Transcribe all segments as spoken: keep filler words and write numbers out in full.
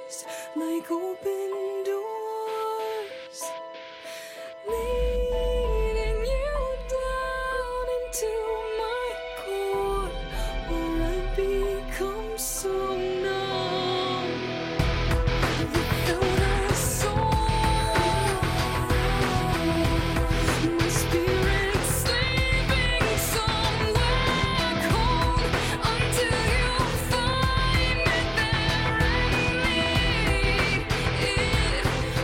like open doors, leading you down into my core, where I become so numb without a soul. My spirit sleeping somewhere cold until you find me there and lead it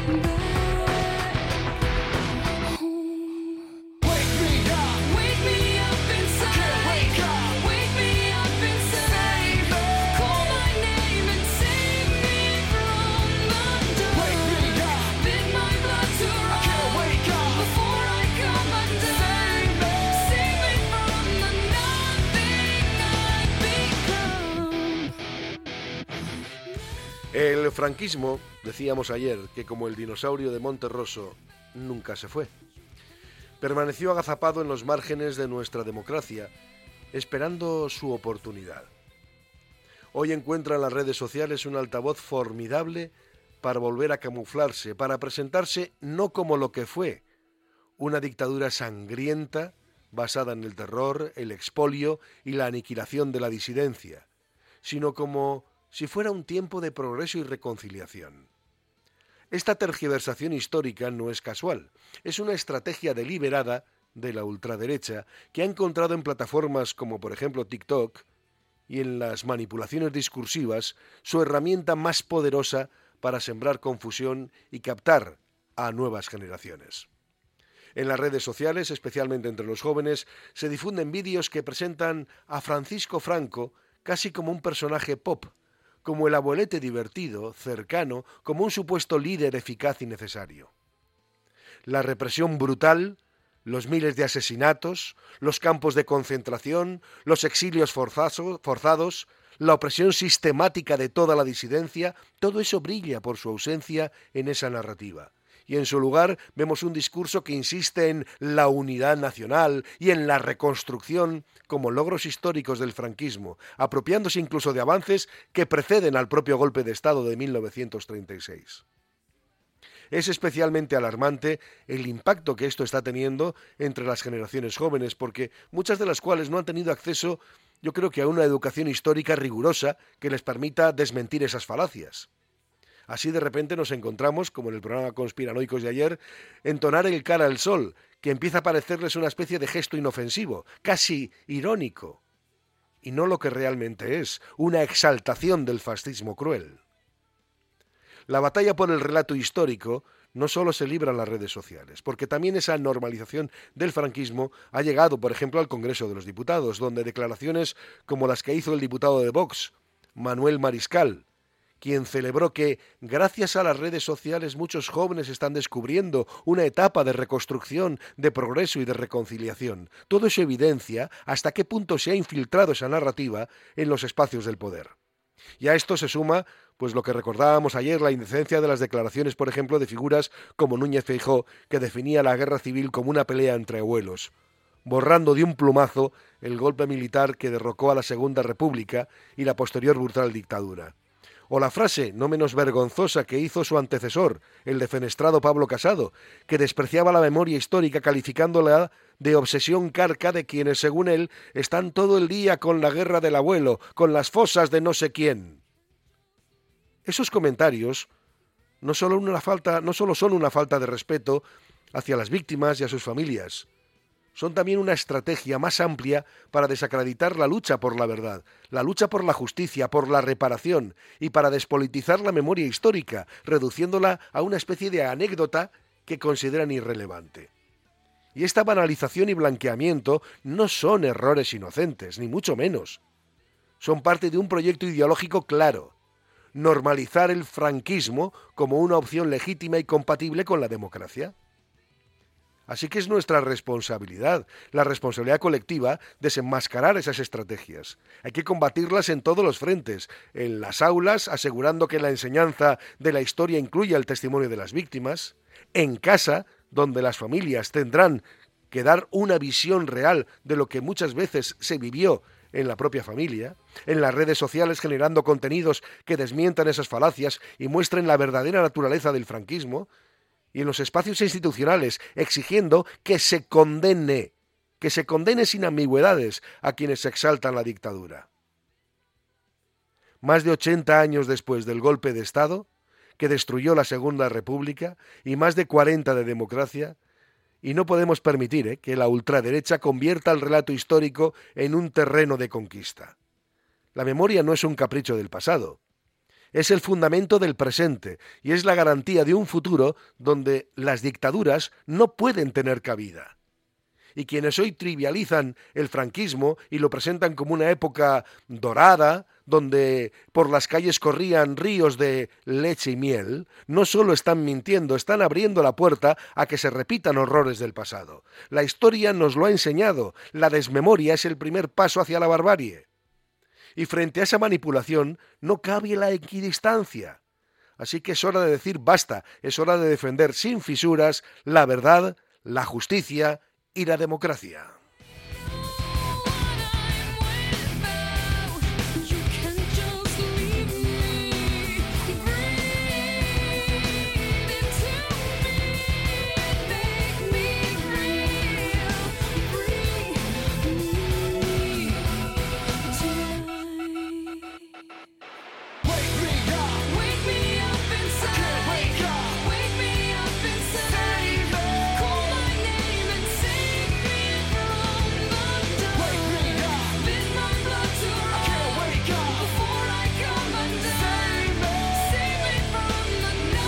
back home. Wake me up, Wake me up inside. wake up. Wake me up inside. Call my name and save me from the dark. Wake me up, Bid my blood to run wake up. before I come undone. Save me from the nothing I've become. El franquismo, decíamos ayer, que como el dinosaurio de Monterroso, nunca se fue. Permaneció agazapado en los márgenes de nuestra democracia, esperando su oportunidad. Hoy encuentra en las redes sociales un altavoz formidable para volver a camuflarse, para presentarse no como lo que fue, una dictadura sangrienta basada en el terror, el expolio y la aniquilación de la disidencia, sino como si fuera un tiempo de progreso y reconciliación. Esta tergiversación histórica no es casual, es una estrategia deliberada de la ultraderecha que ha encontrado en plataformas como por ejemplo TikTok y en las manipulaciones discursivas su herramienta más poderosa para sembrar confusión y captar a nuevas generaciones. En las redes sociales, especialmente entre los jóvenes, se difunden vídeos que presentan a Francisco Franco casi como un personaje pop, como el abuelete divertido, cercano, como un supuesto líder eficaz y necesario. La represión brutal, los miles de asesinatos, los campos de concentración, los exilios forzazo- forzados, la opresión sistemática de toda la disidencia, todo eso brilla por su ausencia en esa narrativa. Y en su lugar vemos un discurso que insiste en la unidad nacional y en la reconstrucción como logros históricos del franquismo, apropiándose incluso de avances que preceden al propio golpe de Estado de mil novecientos treinta y seis. Es especialmente alarmante el impacto que esto está teniendo entre las generaciones jóvenes, porque muchas de las cuales no han tenido acceso, yo creo que a una educación histórica rigurosa que les permita desmentir esas falacias. Así de repente nos encontramos, como en el programa Conspiranoicos de ayer, entonar el cara al sol, que empieza a parecerles una especie de gesto inofensivo, casi irónico, y no lo que realmente es, una exaltación del fascismo cruel. La batalla por el relato histórico no solo se libra en las redes sociales, porque también esa normalización del franquismo ha llegado, por ejemplo, al Congreso de los Diputados, donde declaraciones como las que hizo el diputado de Vox, Manuel Mariscal, quien celebró que, gracias a las redes sociales, muchos jóvenes están descubriendo una etapa de reconstrucción, de progreso y de reconciliación. Todo eso evidencia hasta qué punto se ha infiltrado esa narrativa en los espacios del poder. Y a esto se suma, pues lo que recordábamos ayer, la indecencia de las declaraciones, por ejemplo, de figuras como Núñez Feijóo, que definía la guerra civil como una pelea entre abuelos, borrando de un plumazo el golpe militar que derrocó a la Segunda República y la posterior brutal dictadura. O la frase, no menos vergonzosa, que hizo su antecesor, el defenestrado Pablo Casado, que despreciaba la memoria histórica calificándola de obsesión carca de quienes, según él, están todo el día con la guerra del abuelo, con las fosas de no sé quién. Esos comentarios no solo, una falta, no solo son una falta de respeto hacia las víctimas y a sus familias, son también una estrategia más amplia para desacreditar la lucha por la verdad, la lucha por la justicia, por la reparación y para despolitizar la memoria histórica, reduciéndola a una especie de anécdota que consideran irrelevante. Y esta banalización y blanqueamiento no son errores inocentes, ni mucho menos. Son parte de un proyecto ideológico claro: normalizar el franquismo como una opción legítima y compatible con la democracia. Así que es nuestra responsabilidad, la responsabilidad colectiva, desenmascarar esas estrategias. Hay que combatirlas en todos los frentes, en las aulas, asegurando que la enseñanza de la historia incluya el testimonio de las víctimas, en casa, donde las familias tendrán que dar una visión real de lo que muchas veces se vivió en la propia familia, en las redes sociales generando contenidos que desmientan esas falacias y muestren la verdadera naturaleza del franquismo, y en los espacios institucionales exigiendo que se condene, que se condene sin ambigüedades a quienes exaltan la dictadura. Más de ochenta años después del golpe de Estado, que destruyó la Segunda República, y más de cuarenta de democracia, y no podemos permitir eh, que la ultraderecha convierta el relato histórico en un terreno de conquista. La memoria no es un capricho del pasado, es el fundamento del presente y es la garantía de un futuro donde las dictaduras no pueden tener cabida. Y quienes hoy trivializan el franquismo y lo presentan como una época dorada, donde por las calles corrían ríos de leche y miel, no solo están mintiendo, están abriendo la puerta a que se repitan horrores del pasado. La historia nos lo ha enseñado, la desmemoria es el primer paso hacia la barbarie. Y frente a esa manipulación no cabe la equidistancia. Así que es hora de decir basta, es hora de defender sin fisuras la verdad, la justicia y la democracia.